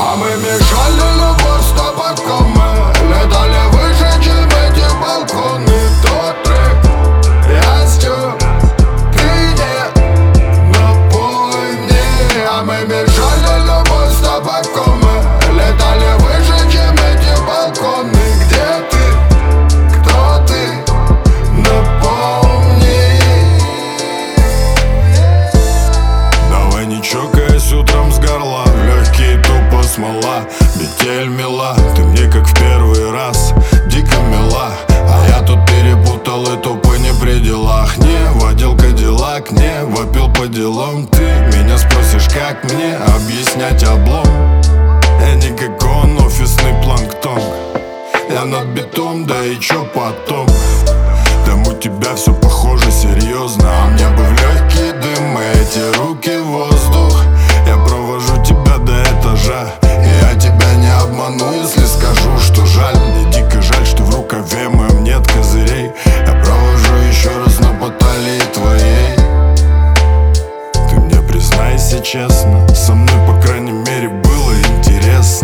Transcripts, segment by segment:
А мы мешали любовь с табаком. Мы летали выше, чем эти балконы. Тот трек я стер, ты не напомни. А мы мешали любовь с табаком. Мы летали выше, чем эти балконы. Где ты? Кто ты? Напомни. Давай не чокаясь утром с горла, в легкие тупо смола. Метель мила, ты мне как в первый раз, дико мила. А я тут перепутал и тупо не при делах. Не водил кадиллак, не вопил по делам. Ты меня спросишь, как мне объяснять облом? Я не как он, офисный планктон. Я над битом, да и чё потом? Там у тебя все похоже серьезно, а мне бы в легкий дым, эти руки в воздух. Я провожу тебя до этажа, и я тебя не обману, если скажу, что жаль. Мне дико жаль, что в рукаве моем нет козырей. Я провожу еще раз, но по талии твоей. Ты мне признайся честно, со мной, по крайней мере, было интересно.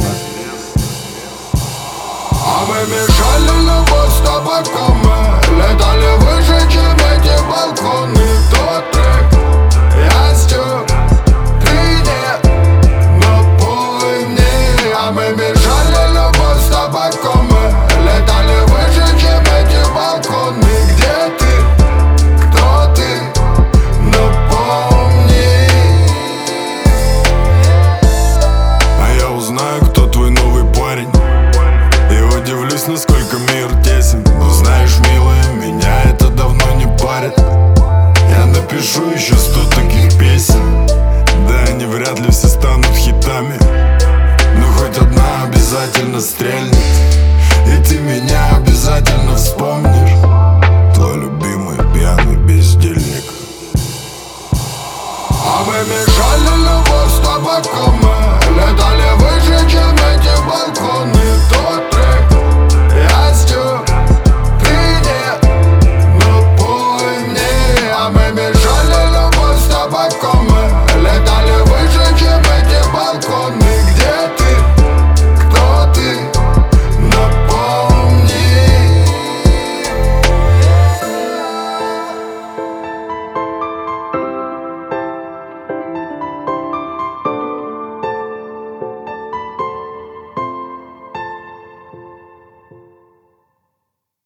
А мы мешали любовь с табаком. Мы летали выше, чем эти балконы. Тот трек я стер, ты не напомни. А мы мешали любовь с табаком. Мы летали выше, чем эти балконы. Где ты? Кто ты? Напомни. А я узнаю, кто твой новый парень, и удивлюсь, насколько мир тесен. Но знаешь, милая, меня это давно не парит. Я напишу еще 100 таких песен. Да, они вряд ли все станут хитами, но хоть одна обязательно стрельнет, и ты меня обязательно вспомнишь. Твой любимый пьяный бездельник.